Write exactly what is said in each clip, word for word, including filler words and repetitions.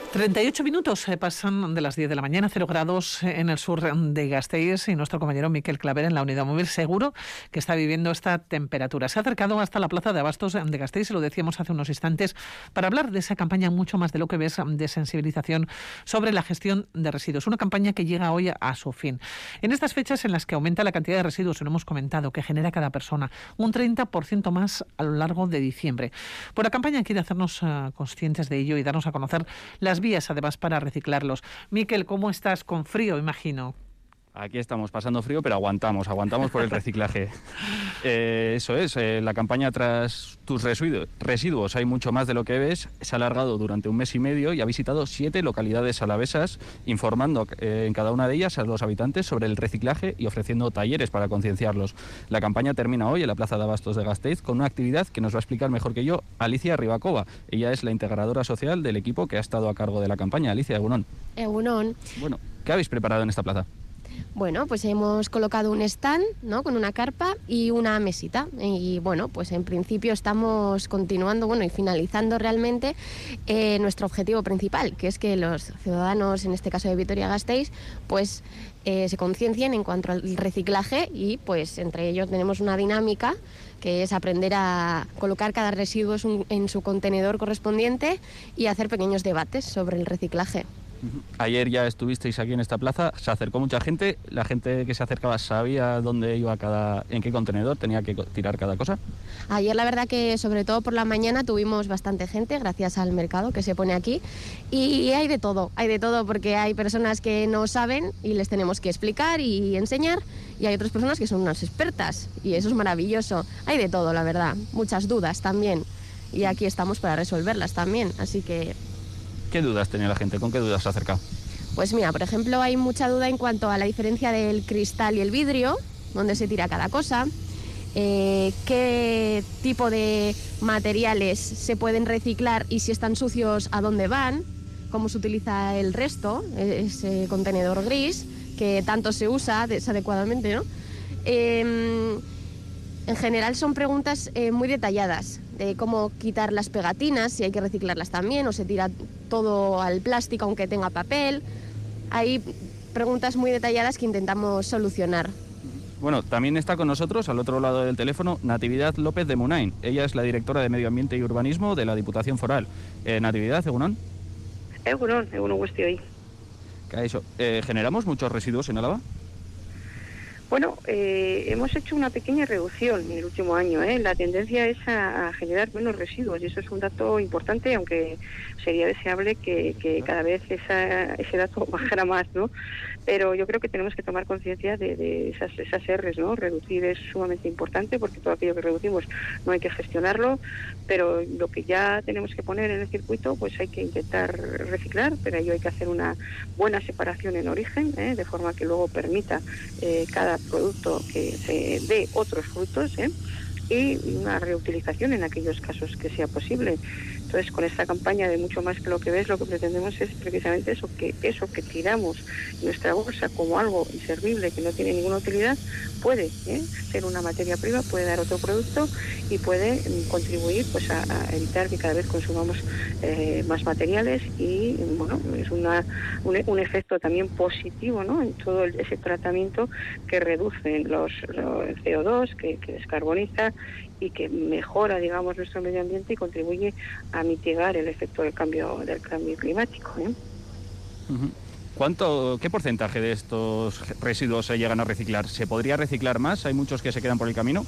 treinta y ocho minutos eh, pasan de las diez de la mañana, cero grados en el sur de Gasteiz, y nuestro compañero Miquel Claver en la unidad móvil seguro que está viviendo esta temperatura. Se ha acercado hasta la plaza de abastos de Gasteiz, y lo decíamos hace unos instantes, para hablar de esa campaña mucho más de lo que ves de sensibilización sobre la gestión de residuos. Una campaña que llega hoy a su fin. En estas fechas en las que aumenta la cantidad de residuos, lo hemos comentado, que genera cada persona, un treinta por ciento más a lo largo de diciembre. Pues la campaña quiere hacernos uh, conscientes de ello y darnos a conocer las vías además para reciclarlos. Miquel, ¿cómo estás? Con frío, imagino. Aquí estamos pasando frío, pero aguantamos, aguantamos por el reciclaje. Eh, eso es, eh, la campaña Tras tus residuos, residuos, hay mucho más de lo que ves, se ha alargado durante un mes y medio y ha visitado siete localidades alavesas, informando eh, en cada una de ellas a los habitantes sobre el reciclaje y ofreciendo talleres para concienciarlos. La campaña termina hoy en la plaza de abastos de Gasteiz con una actividad que nos va a explicar mejor que yo Alicia Ribakova. Ella es la integradora social del equipo que ha estado a cargo de la campaña. Alicia, egunon. Egunon. Bueno, ¿qué habéis preparado en esta plaza? Bueno, pues hemos colocado un stand, ¿no?, con una carpa y una mesita. Y bueno, pues en principio estamos continuando, bueno, y finalizando realmente eh, nuestro objetivo principal, que es que los ciudadanos, en este caso de Vitoria-Gasteiz, pues eh, se conciencien en cuanto al reciclaje, y pues entre ellos tenemos una dinámica que es aprender a colocar cada residuo en su contenedor correspondiente y hacer pequeños debates sobre el reciclaje. Ayer ya estuvisteis aquí en esta plaza, se acercó mucha gente, la gente que se acercaba sabía dónde iba cada, en qué contenedor tenía que tirar cada cosa. Ayer la verdad que sobre todo por la mañana tuvimos bastante gente gracias al mercado que se pone aquí, y hay de todo, hay de todo porque hay personas que no saben y les tenemos que explicar y enseñar, y hay otras personas que son unas expertas y eso es maravilloso. Hay de todo, la verdad, muchas dudas también, y aquí estamos para resolverlas también, así que... ¿Qué dudas tenía la gente? ¿Con qué dudas se ha acercado? Pues mira, por ejemplo, hay mucha duda en cuanto a la diferencia del cristal y el vidrio, dónde se tira cada cosa, eh, qué tipo de materiales se pueden reciclar y si están sucios, a dónde van, cómo se utiliza el resto, ese contenedor gris, que tanto se usa desadecuadamente, ¿no? Eh, en general son preguntas eh, muy detalladas, de cómo quitar las pegatinas, si hay que reciclarlas también, o se tira todo al plástico aunque tenga papel. Hay preguntas muy detalladas que intentamos solucionar. Bueno, también está con nosotros, al otro lado del teléfono, Natividad López de Munain. Ella es la directora de Medio Ambiente y Urbanismo de la Diputación Foral. Eh, Natividad, egunon. Egunon, egunon guztioi. Eso, eh, ¿generamos muchos residuos en Álava? Bueno, eh, hemos hecho una pequeña reducción en el último año, ¿eh? La tendencia es a, a generar menos residuos, y eso es un dato importante, aunque sería deseable que, que cada vez esa, ese dato bajara más, ¿no? Pero yo creo que tenemos que tomar conciencia de, de esas, esas R's, ¿no? Reducir es sumamente importante, porque todo aquello que reducimos no hay que gestionarlo, pero lo que ya tenemos que poner en el circuito, pues hay que intentar reciclar, pero ello hay que hacer una buena separación en origen, ¿eh? De forma que luego permita eh, cada producto que se dé otros frutos, ¿eh? Y una reutilización en aquellos casos que sea posible. Entonces, con esta campaña de mucho más que lo que ves, lo que pretendemos es precisamente eso, que eso que tiramos en nuestra bolsa como algo inservible, que no tiene ninguna utilidad, puede ¿eh? ser una materia prima, puede dar otro producto y puede eh, contribuir pues a, a evitar que cada vez consumamos eh, más materiales, y bueno, es una, un, un efecto también positivo, ¿no?, en todo el, ese tratamiento que reduce los, los C O dos, que, que descarboniza y que mejora, digamos, nuestro medio ambiente y contribuye a mitigar el efecto del cambio del cambio climático, ¿eh? Uh-huh. ¿Cuánto, qué porcentaje de estos residuos se llegan a reciclar? ¿Se podría reciclar más? ¿Hay muchos que se quedan por el camino?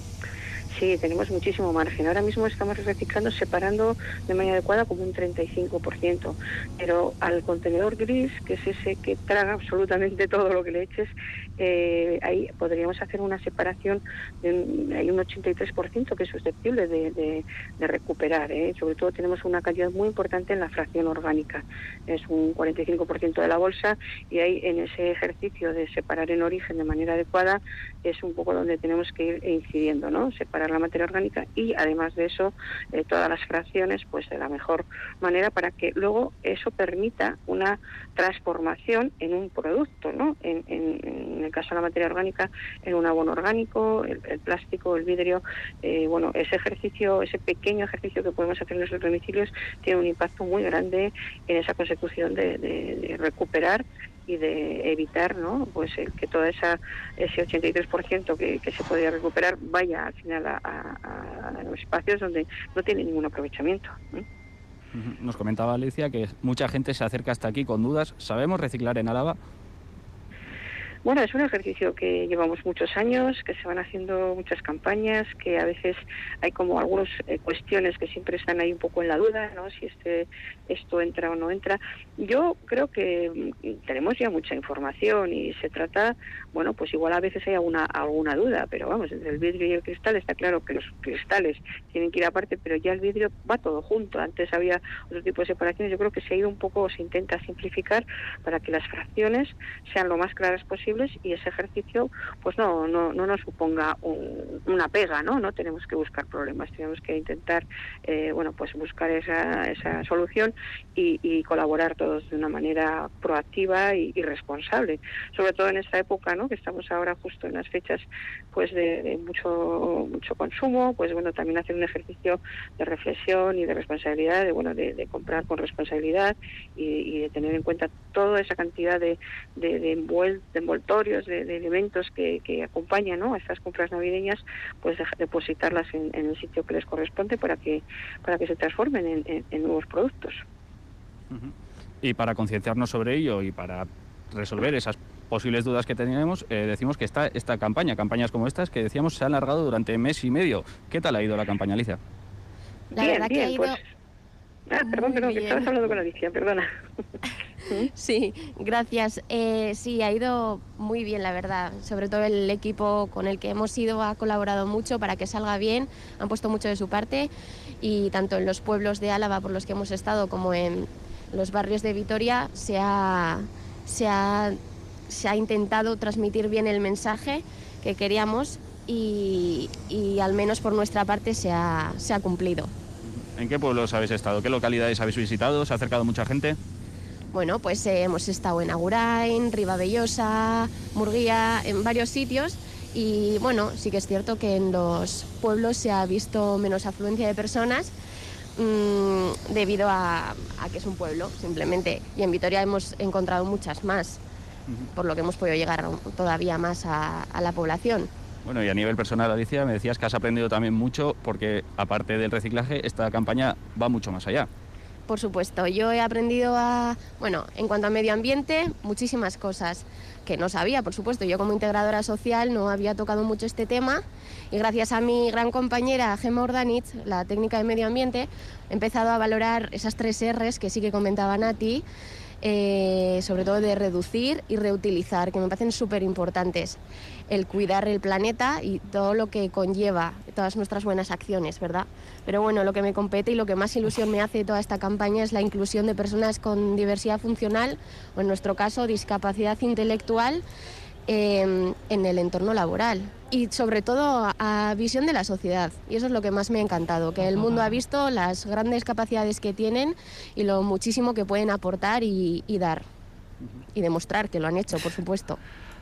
Sí, tenemos muchísimo margen. Ahora mismo estamos reciclando, separando de manera adecuada como un treinta y cinco por ciento. Pero al contenedor gris, que es ese que traga absolutamente todo lo que le eches, eh, ahí podríamos hacer una separación, de un, hay un ochenta y tres por ciento que es susceptible de, de, de recuperar, ¿eh? Sobre todo tenemos una cantidad muy importante en la fracción orgánica. Es un cuarenta y cinco por ciento de la bolsa, y ahí en ese ejercicio de separar en origen de manera adecuada es un poco donde tenemos que ir incidiendo, ¿no? Separar separar la materia orgánica y además de eso eh, todas las fracciones pues de la mejor manera para que luego eso permita una transformación en un producto, ¿no? En, en, en el caso de la materia orgánica, en un abono orgánico, el, el plástico, el vidrio, eh, bueno, ese ejercicio, ese pequeño ejercicio que podemos hacer en nuestros domicilios tiene un impacto muy grande en esa consecución de, de, de recuperar y de evitar, ¿no? Pues el que toda esa ese ochenta y tres por ciento que, que se podría recuperar vaya al final a, a, a los espacios donde no tiene ningún aprovechamiento, ¿eh? Nos comentaba Alicia que mucha gente se acerca hasta aquí con dudas. ¿Sabemos reciclar en Álava? Bueno, es un ejercicio que llevamos muchos años, que se van haciendo muchas campañas, que a veces hay como algunas eh, cuestiones que siempre están ahí un poco en la duda, ¿no? Si este esto entra o no entra. Yo creo que tenemos ya mucha información y se trata, bueno, pues igual a veces hay alguna alguna duda, pero vamos, entre el vidrio y el cristal está claro que los cristales tienen que ir aparte, pero ya el vidrio va todo junto. Antes había otro tipo de separaciones. Yo creo que se ha ido un poco, se intenta simplificar para que las fracciones sean lo más claras posible y ese ejercicio pues no no no nos suponga un, una pega, no no tenemos que buscar problemas, tenemos que intentar eh, bueno pues buscar esa esa solución y, y colaborar todos de una manera proactiva y, y responsable, sobre todo en esta época, no que estamos ahora justo en las fechas pues de, de mucho mucho consumo, pues bueno, también hacer un ejercicio de reflexión y de responsabilidad, de bueno de, de comprar con responsabilidad y, y de tener en cuenta toda esa cantidad de de, de, envuel, de envoltorios, de, de elementos que, que acompañan, ¿no?, a estas compras navideñas, pues de, depositarlas en, en el sitio que les corresponde para que para que se transformen en, en, en nuevos productos. Uh-huh. Y para concienciarnos sobre ello y para resolver esas posibles dudas que tenemos, eh, decimos que esta, esta campaña, campañas como estas que decíamos se han alargado durante mes y medio. ¿Qué tal ha ido la campaña, Alicia? La bien, verdad bien, que ha ido... pues... Ah, perdón, perdón, que estabas hablando con Alicia, perdona. Sí, gracias. Eh, sí, ha ido muy bien, la verdad. Sobre todo el equipo con el que hemos ido ha colaborado mucho para que salga bien, han puesto mucho de su parte y tanto en los pueblos de Álava por los que hemos estado como en los barrios de Vitoria se ha, se ha, se ha intentado transmitir bien el mensaje que queríamos y, y al menos por nuestra parte se ha, se ha cumplido. ¿En qué pueblos habéis estado? ¿Qué localidades habéis visitado? ¿Se ha acercado mucha gente? Bueno, pues eh, hemos estado en Agurain, Ribabellosa, Murguía, en varios sitios y bueno, sí que es cierto que en los pueblos se ha visto menos afluencia de personas mmm, debido a, a que es un pueblo, simplemente. Y en Vitoria hemos encontrado muchas más, uh-huh. por lo que hemos podido llegar todavía más a, a la población. Bueno, y a nivel personal, Alicia, me decías que has aprendido también mucho porque, aparte del reciclaje, esta campaña va mucho más allá. Por supuesto, yo he aprendido a, bueno, en cuanto a medio ambiente, muchísimas cosas que no sabía, por supuesto. Yo como integradora social no había tocado mucho este tema y gracias a mi gran compañera Gemma Urdanitz, la técnica de medio ambiente, he empezado a valorar esas tres R's que sí que comentaba Nati, eh, sobre todo de reducir y reutilizar, que me parecen súper importantes. El cuidar el planeta y todo lo que conlleva todas nuestras buenas acciones, ¿verdad? Pero bueno, lo que me compete y lo que más ilusión me hace de toda esta campaña es la inclusión de personas con diversidad funcional, o en nuestro caso, discapacidad intelectual, eh, en el entorno laboral. Y sobre todo a, a visión de la sociedad. Y eso es lo que más me ha encantado, que el mundo ha visto las grandes capacidades que tienen y lo muchísimo que pueden aportar y, y dar. Y demostrar que lo han hecho, por supuesto.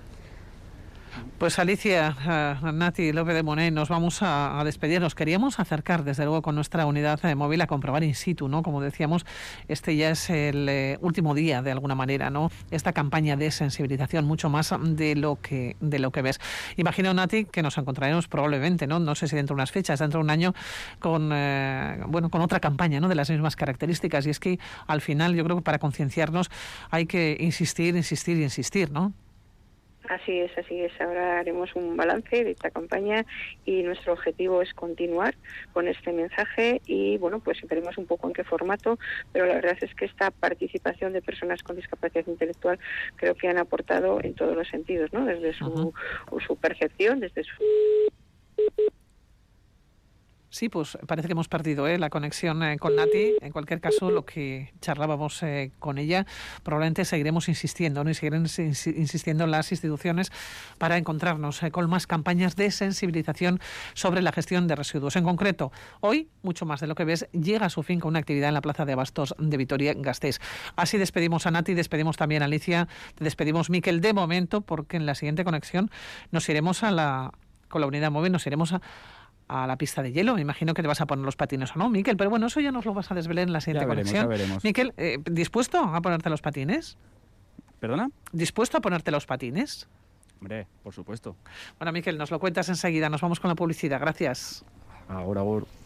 Pues Alicia, uh, Nati, López de Monet, nos vamos a, a despedir. Nos queríamos acercar, desde luego, con nuestra unidad eh, móvil a comprobar in situ, ¿no? Como decíamos, este ya es el eh, último día, de alguna manera, ¿no? Esta campaña de sensibilización, mucho más de lo que de lo que ves. Imagino, Nati, que nos encontraremos probablemente, ¿no? No sé si dentro de unas fechas, dentro de un año, con eh, bueno, con otra campaña, ¿no? De las mismas características. Y es que, al final, yo creo que para concienciarnos hay que insistir, insistir y insistir, ¿no? Así es, así es. Ahora haremos un balance de esta campaña y nuestro objetivo es continuar con este mensaje y, bueno, pues veremos un poco en qué formato, pero la verdad es que esta participación de personas con discapacidad intelectual creo que han aportado en todos los sentidos, ¿no? Desde su, uh-huh. su percepción, desde su... Sí, pues parece que hemos perdido ¿eh? la conexión eh, con Nati. En cualquier caso, lo que charlábamos eh, con ella, probablemente seguiremos insistiendo, ¿no? Y seguiremos insistiendo en las instituciones para encontrarnos eh, con más campañas de sensibilización sobre la gestión de residuos. En concreto, hoy, mucho más de lo que ves, llega a su fin con una actividad en la Plaza de Abastos de Vitoria-Gasteiz. Así despedimos a Nati, despedimos también a Alicia, te despedimos, Miquel, de momento, porque en la siguiente conexión nos iremos a la, con la unidad móvil, nos iremos a a la pista de hielo. Me imagino que te vas a poner los patines o no, Miquel, pero bueno, eso ya nos lo vas a desvelar en la siguiente ya veremos, conexión. Ya veremos. Miquel, eh, ¿dispuesto a ponerte los patines? ¿Perdona? ¿Dispuesto a ponerte los patines? Hombre, por supuesto. Bueno, Miquel, nos lo cuentas enseguida. Nos vamos con la publicidad. Gracias. Ahora, ahora.